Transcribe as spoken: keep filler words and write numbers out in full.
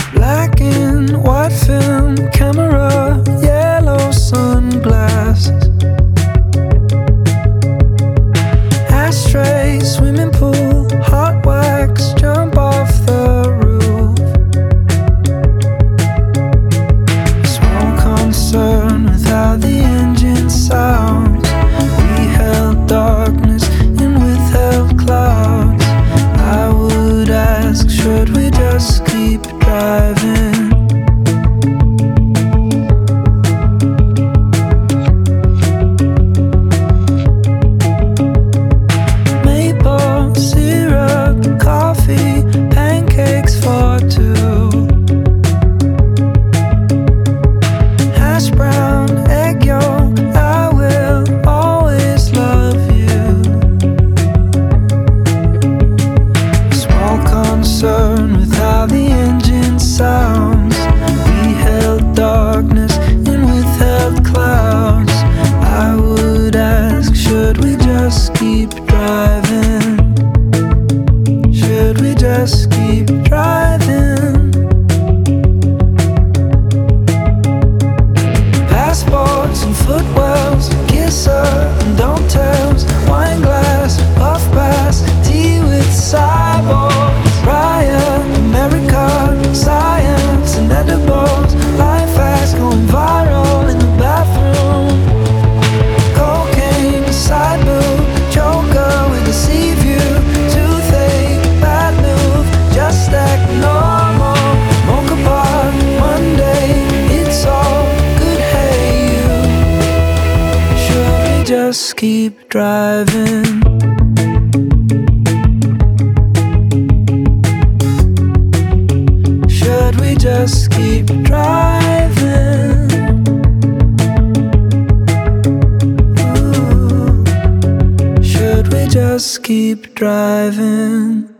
Black and white film camera, yellow sunglasses, ashtray, swimming pool, hot wax, jump off the roof. Small concern with how the engine sounds. We held darkness and withheld clouds. I would ask, should we just keep driving? Maple syrup, coffee, pancakes for two. Hash brown, egg yolk, I will always love you. Small concern with how the engine sounds. We held darkness and withheld clouds. I would ask, should we just keep driving? Should we just keep driving? Passports and footwells, kisser and don't tells, wine glass, puff pass, tea with cyborgs, Ryan, America, science and edibles, life fast, going viral in the bathroom, cocaine, side boob, joker with a sea view, toothache, bad move, just act normal, mocha bar, Monday, it's all good, hey you. Should we just keep driving? Should we just keep driving? Ooh. Should we just keep driving?